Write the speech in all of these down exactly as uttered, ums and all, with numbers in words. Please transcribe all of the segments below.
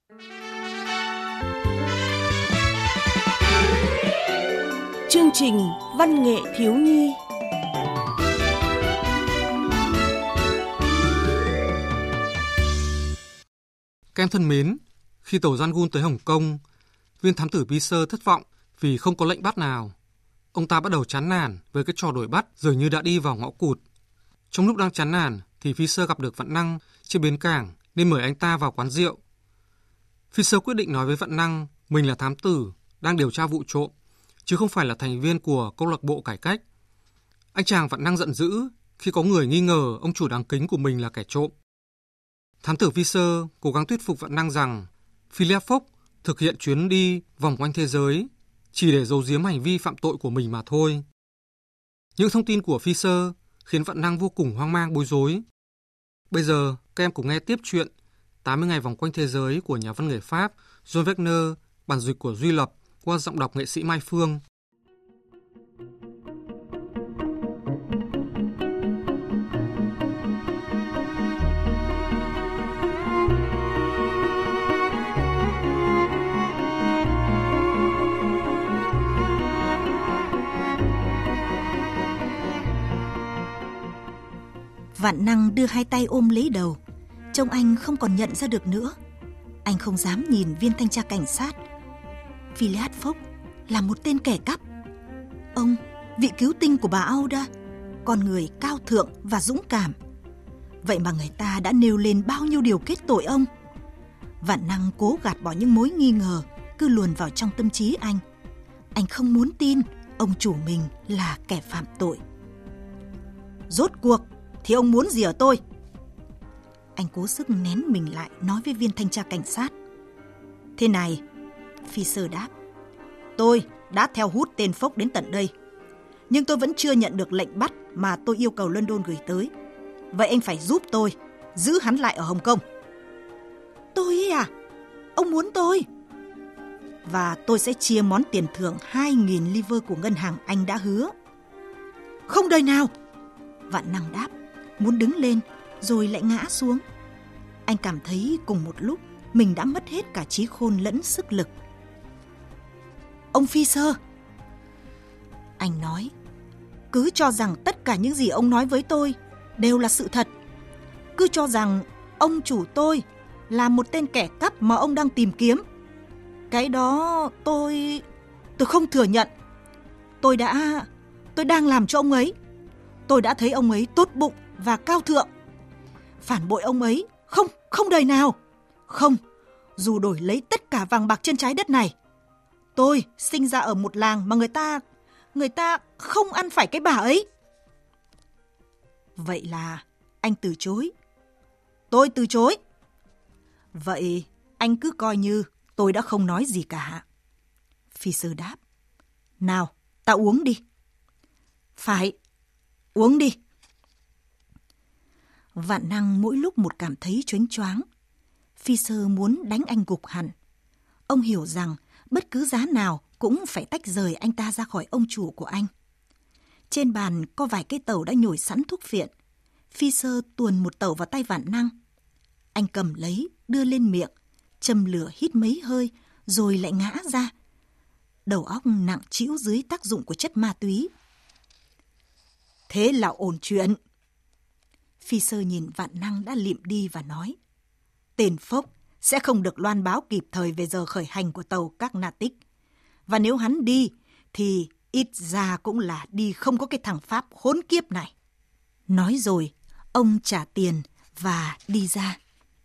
Chương trình Văn nghệ thiếu nhi. Các em thân mến, khi tàu Rangoon tới Hồng Kông, viên thám tử Fisher thất vọng vì không có lệnh bắt nào. Ông ta bắt đầu chán nản với cái trò đuổi bắt dường như đã đi vào ngõ cụt. Trong lúc đang chán nản thì Fisher gặp được Vạn Năng trên bến cảng nên mời anh ta vào quán rượu. Fisher quyết định nói với Vạn Năng mình là thám tử đang điều tra vụ trộm, chứ không phải là thành viên của câu lạc bộ cải cách. Anh chàng Vạn Năng giận dữ khi có người nghi ngờ ông chủ đáng kính của mình là kẻ trộm. Thám tử Fisher cố gắng thuyết phục Vạn Năng rằng Phileas Fogg thực hiện chuyến đi vòng quanh thế giới chỉ để giấu giếm hành vi phạm tội của mình mà thôi. Những thông tin của Fisher khiến Vạn Năng vô cùng hoang mang bối rối. Bây giờ, các em cùng nghe tiếp chuyện tám mươi ngày vòng quanh thế giới của nhà văn người Pháp John Wagner, bản dịch của Duy Lập qua giọng đọc nghệ sĩ Mai Phương. Vạn Năng đưa hai tay ôm lấy đầu, trông anh không còn nhận ra được nữa. Anh không dám nhìn viên thanh tra cảnh sát. Phileas Fogg là một tên kẻ cắp. Ông, vị cứu tinh của bà Aouda, con người cao thượng và dũng cảm. Vậy mà người ta đã nêu lên bao nhiêu điều kết tội ông. Vạn Năng cố gạt bỏ những mối nghi ngờ cứ luồn vào trong tâm trí anh. Anh không muốn tin ông chủ mình là kẻ phạm tội. Rốt cuộc thì ông muốn gì ở tôi? Anh cố sức nén mình lại nói với viên thanh tra cảnh sát. Thế này, Fisher đáp, tôi đã theo hút tên Fogg đến tận đây, nhưng tôi vẫn chưa nhận được lệnh bắt mà tôi yêu cầu London gửi tới. Vậy anh phải giúp tôi giữ hắn lại ở Hồng Kông. Tôi ấy à? Ông muốn tôi? Và tôi sẽ chia món tiền thưởng hai nghìn liver của ngân hàng anh đã hứa. Không đời nào! Vạn Năng đáp, muốn đứng lên rồi lại ngã xuống. Anh cảm thấy cùng một lúc mình đã mất hết cả trí khôn lẫn sức lực. Ông Fisher, anh nói, cứ cho rằng tất cả những gì ông nói với tôi đều là sự thật. Cứ cho rằng ông chủ tôi là một tên kẻ cắp mà ông đang tìm kiếm. Cái đó tôi... tôi không thừa nhận. Tôi đã... tôi đang làm cho ông ấy. Tôi đã thấy ông ấy tốt bụng và cao thượng. Phản bội ông ấy, không, không đời nào. Không, dù đổi lấy tất cả vàng bạc trên trái đất này. Tôi sinh ra ở một làng mà người ta, người ta không ăn phải cái bà ấy. Vậy là anh từ chối. Tôi từ chối. Vậy anh cứ coi như tôi đã không nói gì cả. Fisher đáp. Nào, ta uống đi. Phải, uống đi. Vạn Năng mỗi lúc một cảm thấy choáng choáng. Fisher muốn đánh anh gục hẳn. Ông hiểu rằng bất cứ giá nào cũng phải tách rời anh ta ra khỏi ông chủ của anh. Trên bàn có vài cái tàu đã nhồi sẵn thuốc phiện. Fisher tuồn một tàu vào tay Vạn Năng. Anh cầm lấy, đưa lên miệng, châm lửa hít mấy hơi, rồi lại ngã ra. Đầu óc nặng trĩu dưới tác dụng của chất ma túy. Thế là ổn chuyện. Fisher nhìn Vạn Năng đã lịm đi và nói, tên Fogg sẽ không được loan báo kịp thời về giờ khởi hành của tàu Carnatic. Và nếu hắn đi, thì ít ra cũng là đi không có cái thằng Pháp khốn kiếp này. Nói rồi, ông trả tiền và đi ra.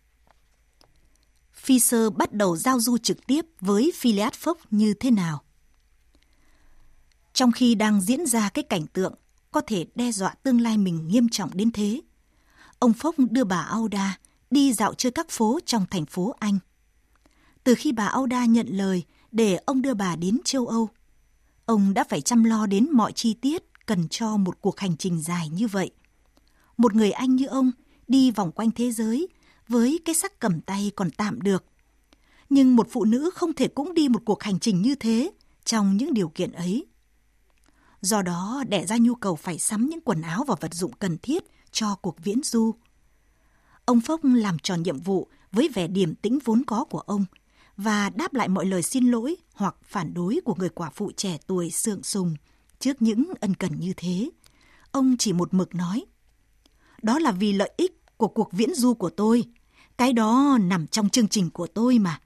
Fisher bắt đầu giao du trực tiếp với Phileas Fogg như thế nào. Trong khi đang diễn ra cái cảnh tượng có thể đe dọa tương lai mình nghiêm trọng đến thế, ông Fogg đưa bà Aouda đi dạo chơi các phố trong thành phố Anh. Từ khi bà Aouda nhận lời để ông đưa bà đến châu Âu, ông đã phải chăm lo đến mọi chi tiết cần cho một cuộc hành trình dài như vậy. Một người Anh như ông đi vòng quanh thế giới với cái sắc cầm tay còn tạm được. Nhưng một phụ nữ không thể cũng đi một cuộc hành trình như thế trong những điều kiện ấy. Do đó đẻ ra nhu cầu phải sắm những quần áo và vật dụng cần thiết cho cuộc viễn du. Ông Fogg làm tròn nhiệm vụ với vẻ điềm tĩnh vốn có của ông và đáp lại mọi lời xin lỗi hoặc phản đối của người quả phụ trẻ tuổi sượng sùng trước những ân cần như thế. Ông chỉ một mực nói: "Đó là vì lợi ích của cuộc viễn du của tôi. Cái đó nằm trong chương trình của tôi mà."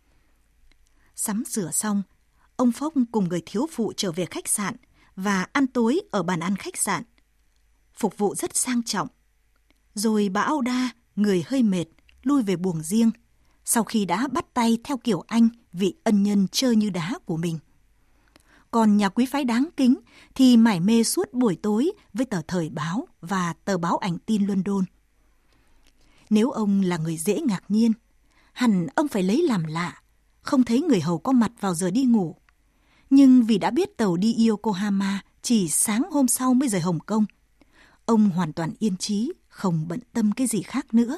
Sắm sửa xong, ông Phốc cùng người thiếu phụ trở về khách sạn và ăn tối ở bàn ăn khách sạn. Phục vụ rất sang trọng. Rồi bà Auda, người hơi mệt, lui về buồng riêng, sau khi đã bắt tay theo kiểu Anh vị ân nhân trơ như đá của mình. Còn nhà quý phái đáng kính thì mải mê suốt buổi tối với tờ Thời báo và tờ báo Ảnh tin London. Nếu ông là người dễ ngạc nhiên, hẳn ông phải lấy làm lạ, không thấy người hầu có mặt vào giờ đi ngủ. Nhưng vì đã biết tàu đi Yokohama chỉ sáng hôm sau mới rời Hồng Kông, ông hoàn toàn yên trí, không bận tâm cái gì khác nữa.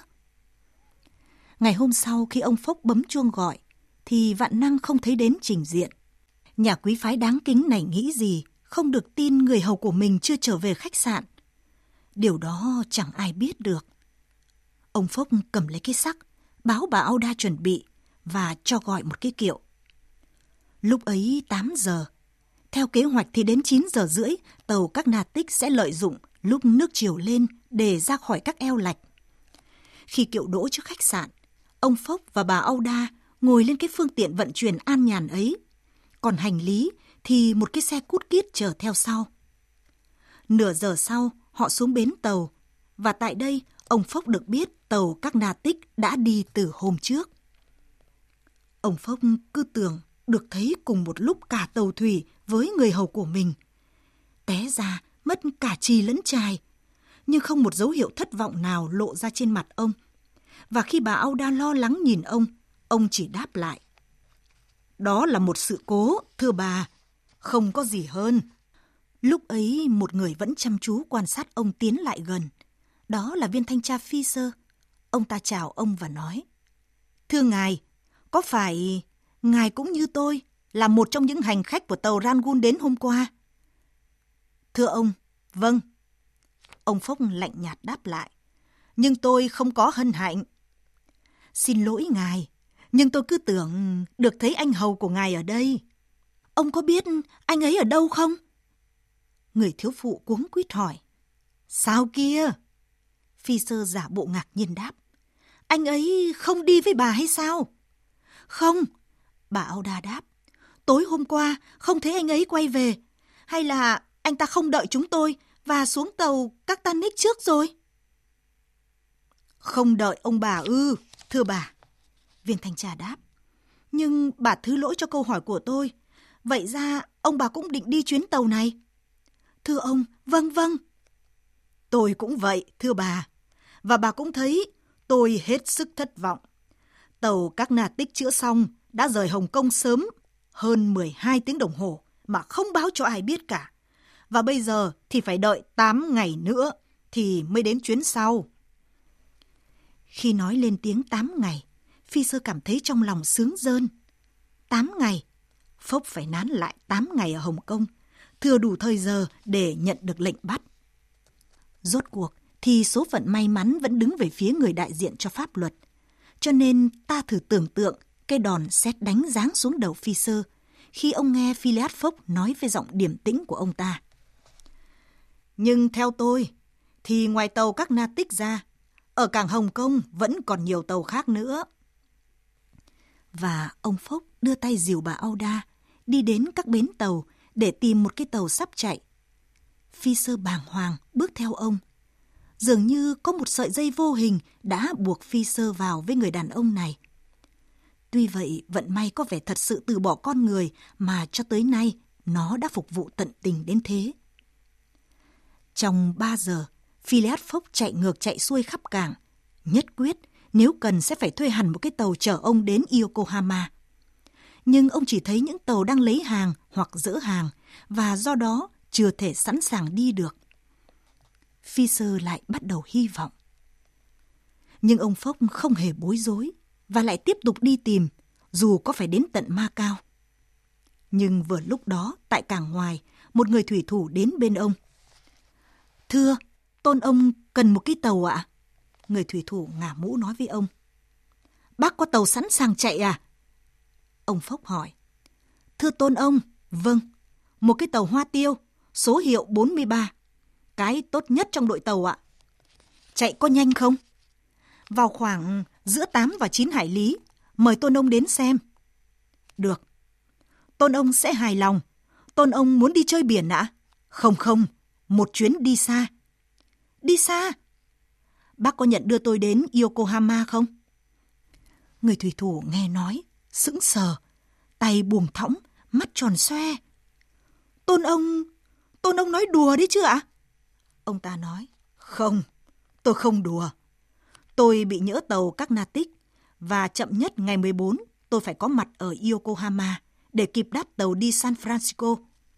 Ngày hôm sau khi ông Phốc bấm chuông gọi, thì vạn năng không thấy đến trình diện. Nhà quý phái đáng kính này nghĩ gì, không được tin người hầu của mình chưa trở về khách sạn. Điều đó chẳng ai biết được. Ông Phốc cầm lấy cái xắc, báo bà Auda chuẩn bị và cho gọi một cái kiệu. Lúc ấy tám giờ. Theo kế hoạch thì đến chín giờ rưỡi, tàu các Na Tích sẽ lợi dụng lúc nước chiều lên để ra khỏi các eo lạch. Khi kiệu đỗ trước khách sạn, ông Phốc và bà Auda ngồi lên cái phương tiện vận chuyển an nhàn ấy. Còn hành lý thì một cái xe cút kít chở theo sau. Nửa giờ sau, họ xuống bến tàu. Và tại đây, ông Phốc được biết tàu các Na Tích đã đi từ hôm trước. Ông Phốc cứ tưởng được thấy cùng một lúc cả tàu thủy với người hầu của mình. Té ra mất cả trì lẫn chài, nhưng không một dấu hiệu thất vọng nào lộ ra trên mặt ông. Và khi bà Auda lo lắng nhìn ông, ông chỉ đáp lại: "Đó là một sự cố, thưa bà, không có gì hơn." Lúc ấy một người vẫn chăm chú quan sát ông tiến lại gần. Đó là viên thanh tra Fisher. Ông ta chào ông và nói: "Thưa ngài, có phải ngài cũng như tôi là một trong những hành khách của tàu Rangoon đến hôm qua?" "Thưa ông, vâng." Ông Phốc lạnh nhạt đáp lại: "Nhưng tôi không có hân hạnh." "Xin lỗi ngài, nhưng tôi cứ tưởng được thấy anh hầu của ngài ở đây." "Ông có biết anh ấy ở đâu không?" Người thiếu phụ cuống quýt hỏi. "Sao kia?" Fisher giả bộ ngạc nhiên đáp: "Anh ấy không đi với bà hay sao?" "Không," bà Auda đáp. "Tối hôm qua không thấy anh ấy quay về. Hay là anh ta không đợi chúng tôi và xuống tàu các Titanic trước rồi?" "Không đợi ông bà ư, thưa bà?" Viên thanh tra đáp. "Nhưng bà thứ lỗi cho câu hỏi của tôi. Vậy ra ông bà cũng định đi chuyến tàu này?" "Thưa ông, vâng vâng." "Tôi cũng vậy, thưa bà. Và bà cũng thấy tôi hết sức thất vọng. Tàu các Na Tích chữa xong đã rời Hồng Kông sớm hơn mười hai tiếng đồng hồ mà không báo cho ai biết cả. Và bây giờ thì phải đợi tám ngày nữa thì mới đến chuyến sau." Khi nói lên tiếng tám ngày, Fisher cảm thấy trong lòng sướng rơn. tám ngày, Phốc phải nán lại tám ngày ở Hồng Kông, thừa đủ thời giờ để nhận được lệnh bắt. Rốt cuộc thì số phận may mắn vẫn đứng về phía người đại diện cho pháp luật. Cho nên ta thử tưởng tượng cái đòn sét đánh giáng xuống đầu Fisher khi ông nghe Phileas Fogg nói với giọng điềm tĩnh của ông ta: "Nhưng theo tôi, thì ngoài tàu các Na Tích ra, ở cảng Hồng Kông vẫn còn nhiều tàu khác nữa." Và ông Fogg đưa tay dìu bà Auda đi đến các bến tàu để tìm một cái tàu sắp chạy. Fisher bàng hoàng bước theo ông. Dường như có một sợi dây vô hình đã buộc Fisher vào với người đàn ông này. Tuy vậy, vận may có vẻ thật sự từ bỏ con người mà cho tới nay nó đã phục vụ tận tình đến thế. Trong ba giờ, Phileas Fogg chạy ngược chạy xuôi khắp cảng, nhất quyết nếu cần sẽ phải thuê hẳn một cái tàu chở ông đến Yokohama. Nhưng ông chỉ thấy những tàu đang lấy hàng hoặc dỡ hàng và do đó chưa thể sẵn sàng đi được. Fisher lại bắt đầu hy vọng. Nhưng ông Fogg không hề bối rối và lại tiếp tục đi tìm, dù có phải đến tận Macau. Nhưng vừa lúc đó, tại cảng ngoài, một người thủy thủ đến bên ông. "Thưa, tôn ông cần một cái tàu ạ?" Người thủy thủ ngả mũ nói với ông. bác có tàu sẵn sàng chạy à? Ông Phốc hỏi. Thưa tôn ông, vâng, một cái tàu Hoa Tiêu, số hiệu bốn mươi ba, cái tốt nhất trong đội tàu ạ. Chạy có nhanh không? Vào khoảng giữa tám và chín hải lý, mời tôn ông đến xem. Được. Tôn ông sẽ hài lòng. Tôn ông muốn đi chơi biển ạ? Không không, một chuyến đi xa. Đi xa? Bác có nhận đưa tôi đến Yokohama không? Người thủy thủ nghe nói, sững sờ, tay buồm thõng, mắt tròn xoe. Tôn ông, tôn ông nói đùa đấy chứ ạ? Ông ta nói, không, tôi không đùa. Tôi bị nhỡ tàu các Natic và chậm nhất ngày mười bốn tôi phải có mặt ở Yokohama để kịp đáp tàu đi San Francisco.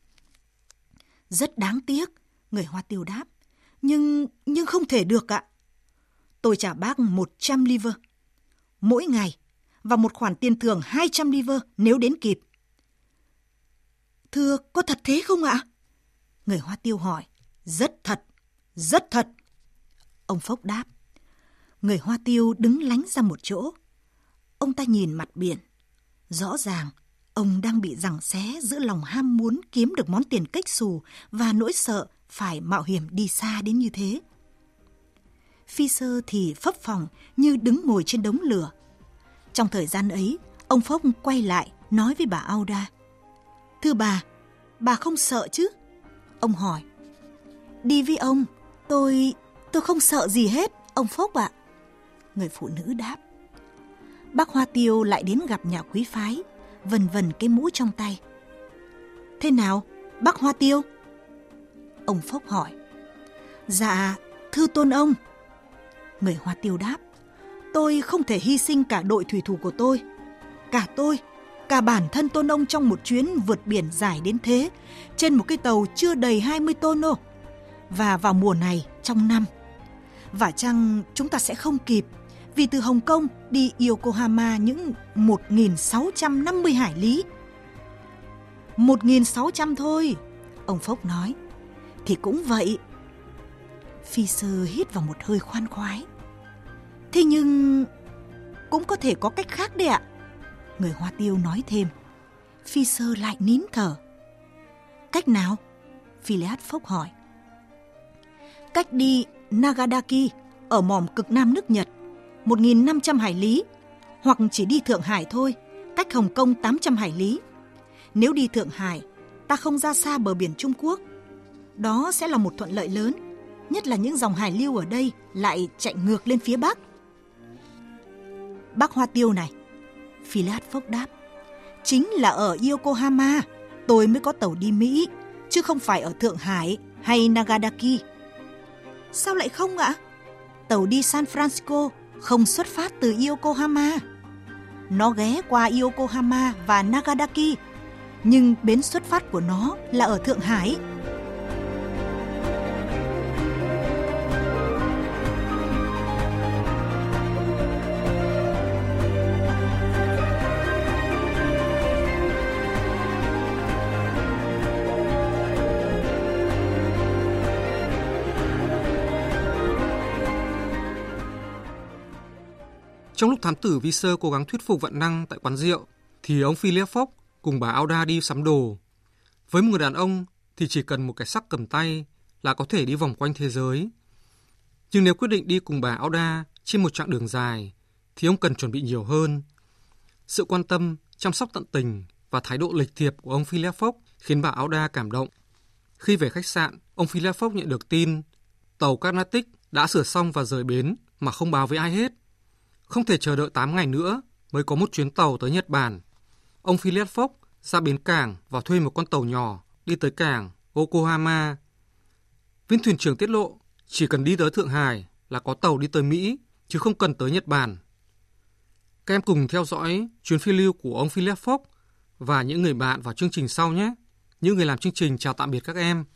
Rất đáng tiếc, người Hoa Tiêu đáp. Nhưng, nhưng không thể được ạ. Tôi trả bác một trăm liver mỗi ngày và một khoản tiền thưởng hai trăm liver nếu đến kịp. Thưa, có thật thế không ạ? Người Hoa Tiêu hỏi. Rất thật, rất thật. Ông Phốc đáp. Người Hoa Tiêu đứng lánh ra một chỗ. Ông ta nhìn mặt biển. Rõ ràng, ông đang bị giằng xé giữa lòng ham muốn kiếm được món tiền kếch xù và nỗi sợ phải mạo hiểm đi xa đến như thế. Fisher thì phấp phồng như đứng ngồi trên đống lửa. Trong thời gian ấy, ông Phốc quay lại nói với bà Auda. Thưa bà, bà không sợ chứ? Ông hỏi. Đi với ông, tôi... tôi không sợ gì hết, ông Phốc ạ. Người phụ nữ đáp. Bác Hoa Tiêu lại đến gặp nhà quý phái, vần vần cái mũ trong tay. Thế nào, bác Hoa Tiêu? Ông Phốc hỏi. Dạ, thưa tôn ông. Người Hoa Tiêu đáp. Tôi không thể hy sinh cả đội thủy thủ của tôi. Cả tôi, cả bản thân tôn ông trong một chuyến vượt biển dài đến thế, trên một cái tàu chưa đầy hai mươi tono. Và vào mùa này, trong năm. Và chăng chúng ta sẽ không kịp, vì từ Hồng Kông đi Yokohama những một nghìn sáu trăm năm mươi hải lý. một nghìn sáu trăm thôi, ông Phốc nói. Thì cũng vậy. Fisher hít vào một hơi khoan khoái. Thế nhưng cũng có thể có cách khác đấy ạ. Người Hoa Tiêu nói thêm. Fisher lại nín thở. Cách nào? Phileas Fogg hỏi. Cách đi Nagadaki ở mỏm cực nam nước Nhật, một nghìn năm trăm hải lý, hoặc chỉ đi Thượng Hải thôi, cách Hồng Kông tám trăm hải lý. Nếu đi Thượng Hải, ta không ra xa bờ biển Trung Quốc. Đó sẽ là một thuận lợi lớn, nhất là những dòng hải lưu ở đây lại chạy ngược lên phía Bắc. Bác Hoa Tiêu này, Phileas Fogg đáp, chính là ở Yokohama tôi mới có tàu đi Mỹ, chứ không phải ở Thượng Hải hay Nagasaki. Sao lại không ạ? Tàu đi San Francisco không xuất phát từ Yokohama. Nó ghé qua Yokohama và Nagasaki, nhưng bến xuất phát của nó là ở Thượng Hải. Trong lúc thám tử Visser cố gắng thuyết phục Vận Năng tại quán rượu, thì ông Phileas Fogg cùng bà Auda đi sắm đồ. Với một người đàn ông thì chỉ cần một cái sắc cầm tay là có thể đi vòng quanh thế giới. Nhưng nếu quyết định đi cùng bà Auda trên một chặng đường dài, thì ông cần chuẩn bị nhiều hơn. Sự quan tâm, chăm sóc tận tình và thái độ lịch thiệp của ông Phileas Fogg khiến bà Auda cảm động. Khi về khách sạn, ông Phileas Fogg nhận được tin tàu Carnatic đã sửa xong và rời bến mà không báo với ai hết. Không thể chờ đợi tám ngày nữa mới có một chuyến tàu tới Nhật Bản. Ông Phileas Fogg ra bến cảng và thuê một con tàu nhỏ đi tới cảng Yokohama. Viên thuyền trưởng tiết lộ chỉ cần đi tới Thượng Hải là có tàu đi tới Mỹ, chứ không cần tới Nhật Bản. Các em cùng theo dõi chuyến phiêu lưu của ông Phileas Fogg và những người bạn vào chương trình sau nhé. Những người làm chương trình chào tạm biệt các em.